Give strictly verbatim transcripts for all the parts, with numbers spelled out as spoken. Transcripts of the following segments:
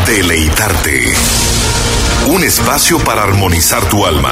Deleitarte. Un espacio para armonizar tu alma.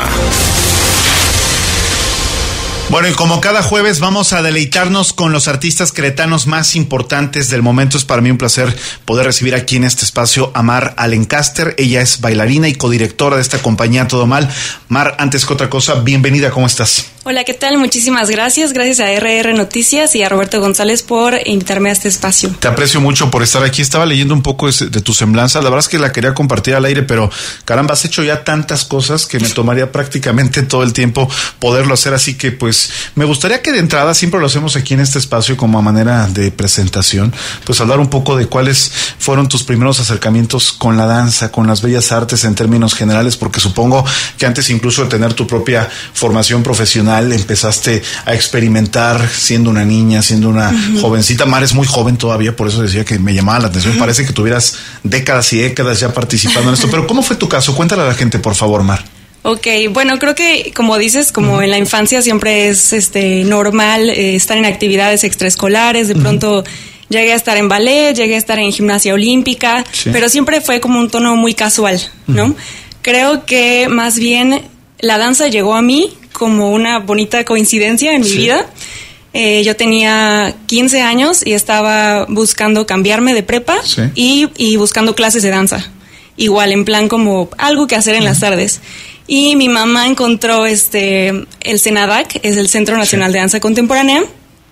Bueno, y como cada jueves vamos a deleitarnos con los artistas queretanos más importantes del momento. Es para mí un placer poder recibir aquí en este espacio a Mar Alencaster. Ella es bailarina y codirectora de esta compañía Todo Mal. Mar, antes que otra cosa, bienvenida, ¿cómo estás? Hola, ¿qué tal? Muchísimas gracias. Gracias a R R Noticias y a Roberto González por invitarme a este espacio. Te aprecio mucho por estar aquí. Estaba leyendo un poco de tu semblanza. La verdad es que la quería compartir al aire, pero caramba, has hecho ya tantas cosas que me tomaría prácticamente todo el tiempo poderlo hacer. Así que pues me gustaría que de entrada, siempre lo hacemos aquí en este espacio como a manera de presentación, pues hablar un poco de cuáles fueron tus primeros acercamientos con la danza, con las bellas artes en términos generales, porque supongo que antes incluso de tener tu propia formación profesional empezaste a experimentar siendo una niña, siendo una uh-huh. jovencita. Mar es muy joven todavía, por eso decía que me llamaba la atención. Uh-huh. Parece que tuvieras décadas y décadas ya participando en esto. Pero ¿cómo fue tu caso? Cuéntale a la gente, por favor, Mar. Ok, bueno, creo que como dices, como uh-huh. en la infancia siempre es este normal eh, estar en actividades extraescolares, de pronto uh-huh. llegué a estar en ballet, llegué a estar en gimnasia olímpica, sí. pero siempre fue como un tono muy casual, ¿no? Uh-huh. Creo que más bien la danza llegó a mí como una bonita coincidencia en mi sí. vida. Eh, yo tenía quince años y estaba buscando cambiarme de prepa sí. y, y buscando clases de danza. Igual, en plan como algo que hacer en uh-huh. las tardes. Y mi mamá encontró este el CENADAC, es el Centro Nacional sí. de Danza Contemporánea.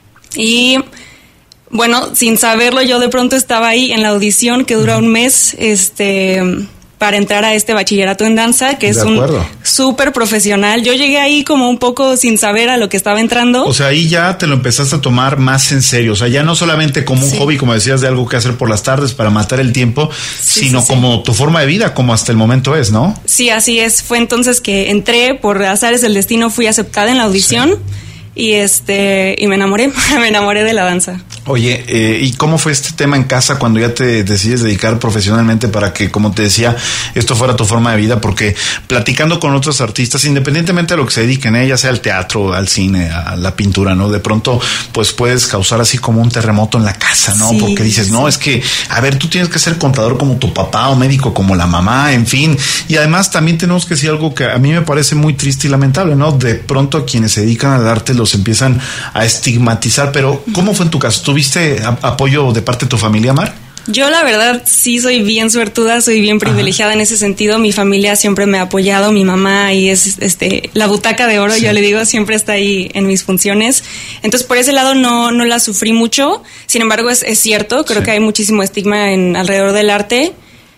Y bueno, sin saberlo, yo de pronto estaba ahí en la audición que dura uh-huh. un mes, este... para entrar a este bachillerato en danza, que es un súper profesional. Yo llegué ahí como un poco sin saber a lo que estaba entrando. O sea, ahí ya te lo empezaste a tomar más en serio. O sea, ya no solamente como un sí. hobby, como decías, de algo que hacer por las tardes para matar el tiempo, sí, sino sí, sí. como tu forma de vida, como hasta el momento es, ¿no? Sí, así es. Fue entonces que entré, por azares del destino, fui aceptada en la audición. Sí. Y este y me enamoré, me enamoré de la danza. Oye, eh, ¿y cómo fue este tema en casa cuando ya te decides dedicar profesionalmente para que, como te decía, esto fuera tu forma de vida? Porque platicando con otros artistas, independientemente de lo que se dediquen, ¿eh? ya sea al teatro, al cine, a la pintura, ¿no? De pronto, pues puedes causar así como un terremoto en la casa, ¿no? Sí, porque dices, sí. no, es que, a ver, tú tienes que ser contador como tu papá o médico como la mamá, en fin. Y además también tenemos que decir algo que a mí me parece muy triste y lamentable, ¿no? De pronto a quienes se dedican al arte los empiezan a estigmatizar. Pero ¿cómo fue en tu caso? ¿Tuviste a- apoyo de parte de tu familia, Mar? Yo la verdad sí soy bien suertuda, soy bien privilegiada Ajá. en ese sentido. Mi familia siempre me ha apoyado, mi mamá y es este la butaca de oro, sí. yo le digo, siempre está ahí en mis funciones. Entonces por ese lado no no la sufrí mucho. Sin embargo es, es cierto, creo sí. que hay muchísimo estigma en alrededor del arte.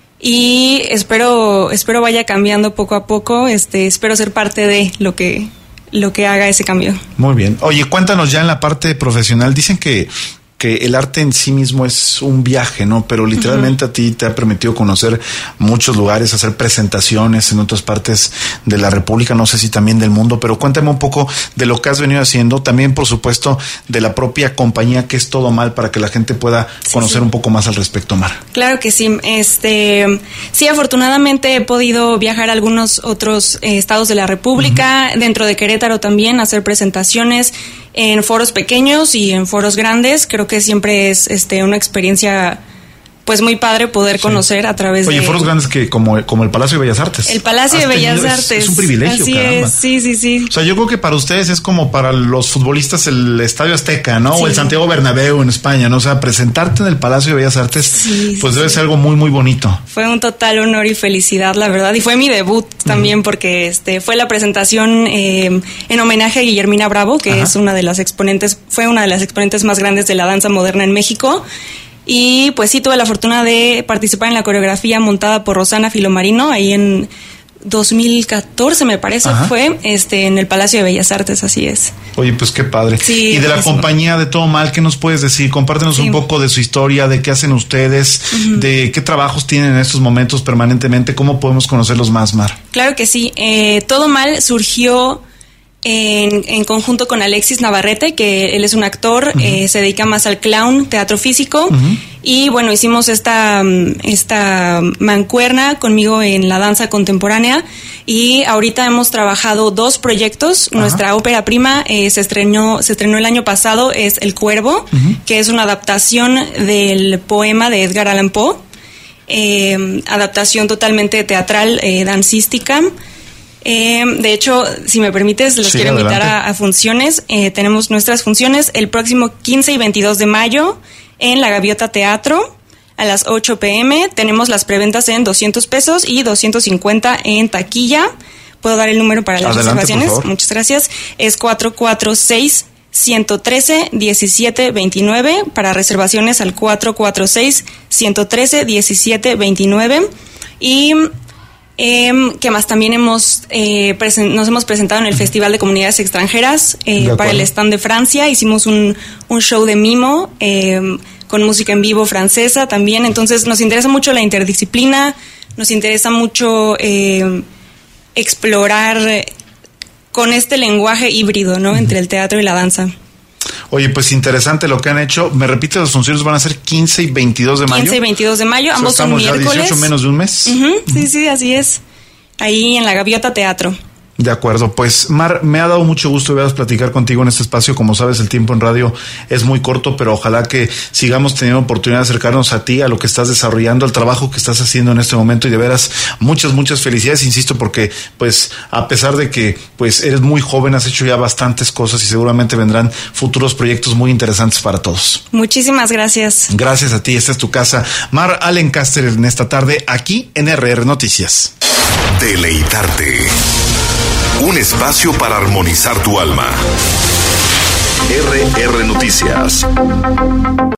Y espero espero vaya cambiando poco a poco. Este espero ser parte de lo que lo que haga ese cambio. Muy bien. Oye, cuéntanos ya en la parte profesional. Dicen que que el arte en sí mismo es un viaje, ¿no? Pero literalmente uh-huh. a ti te ha permitido conocer muchos lugares, hacer presentaciones en otras partes de la República, no sé si también del mundo, pero cuéntame un poco de lo que has venido haciendo, también por supuesto de la propia compañía que es Todo Mal, para que la gente pueda sí, conocer sí. un poco más al respecto, Mar. Claro que sí, este, sí, afortunadamente he podido viajar a algunos otros eh, estados de la República, uh-huh. dentro de Querétaro también, hacer presentaciones en foros pequeños y en foros grandes. Creo que siempre es este una experiencia pues muy padre poder sí. conocer a través Oye, de... Oye, foros grandes que como, como el Palacio de Bellas Artes. El Palacio de Bellas tenido, Artes. Es, es un privilegio, Así caramba. es, sí, sí, sí. O sea, yo creo que para ustedes es como para los futbolistas el Estadio Azteca, ¿no? Sí. O el Santiago Bernabéu en España, ¿no? O sea, presentarte en el Palacio de Bellas Artes, sí, pues sí, debe sí. ser algo muy, muy bonito. Fue un total honor y felicidad, la verdad. Y fue mi debut también, uh-huh. porque este fue la presentación eh, en homenaje a Guillermina Bravo, que Ajá. es una de las exponentes, fue una de las exponentes más grandes de la danza moderna en México. Y pues sí, tuve la fortuna de participar en la coreografía montada por Rosana Filomarino, ahí en dos mil catorce me parece Ajá. fue, este en el Palacio de Bellas Artes, así es. Oye, pues qué padre. Sí, y de la buenísimo. compañía de Todo Mal, ¿qué nos puedes decir? Compártenos sí. un poco de su historia, de qué hacen ustedes, uh-huh. de qué trabajos tienen en estos momentos permanentemente, cómo podemos conocerlos más, Mar. Claro que sí, eh, Todo Mal surgió En, en conjunto con Alexis Navarrete, que él es un actor, uh-huh. eh, se dedica más al clown, teatro físico, uh-huh. y bueno, hicimos esta, esta mancuerna conmigo en la danza contemporánea, y ahorita hemos trabajado dos proyectos. Uh-huh. Nuestra ópera prima eh, se estrenó, se estrenó el año pasado, es El Cuervo, uh-huh. que es una adaptación del poema de Edgar Allan Poe. eh, adaptación totalmente teatral, eh, dancística. Eh, de hecho, si me permites, los sí, quiero adelante. invitar a, a funciones. Eh, tenemos nuestras funciones el próximo quince y veintidós de mayo en La Gaviota Teatro a las ocho pm. Tenemos las preventas en doscientos pesos y doscientos cincuenta en taquilla. ¿Puedo dar el número para las adelante, reservaciones? Muchas gracias. Es cuatro cuatro seis, uno uno tres, uno siete dos nueve. Para reservaciones al cuatro cuatro seis, uno uno tres, uno siete dos nueve. Y Eh, que más también hemos eh, presen- nos hemos presentado en el Festival de Comunidades Extranjeras eh, para el stand de Francia. Hicimos un, un show de mimo eh, con música en vivo francesa también. Entonces nos interesa mucho la interdisciplina, nos interesa mucho eh, explorar con este lenguaje híbrido, ¿no? Uh-huh. Entre el teatro y la danza. Oye, pues interesante lo que han hecho. Me repite, las funciones van a ser quince y veintidós de mayo. quince y veintidós de mayo, ambos son miércoles. Estamos ya dieciocho, menos de un mes. Uh-huh, uh-huh. Sí, sí, así es. Ahí en La Gaviota Teatro. De acuerdo, pues Mar, me ha dado mucho gusto veras platicar contigo en este espacio. Como sabes, el tiempo en radio es muy corto, pero ojalá que sigamos teniendo oportunidad de acercarnos a ti, a lo que estás desarrollando, al trabajo que estás haciendo en este momento, y de veras muchas, muchas felicidades, insisto, porque pues a pesar de que pues eres muy joven, has hecho ya bastantes cosas y seguramente vendrán futuros proyectos muy interesantes para todos. Muchísimas gracias. Gracias a ti, esta es tu casa. Mar Alencaster en esta tarde aquí en R R Noticias. Deleitarte. Un espacio para armonizar tu alma. R R Noticias.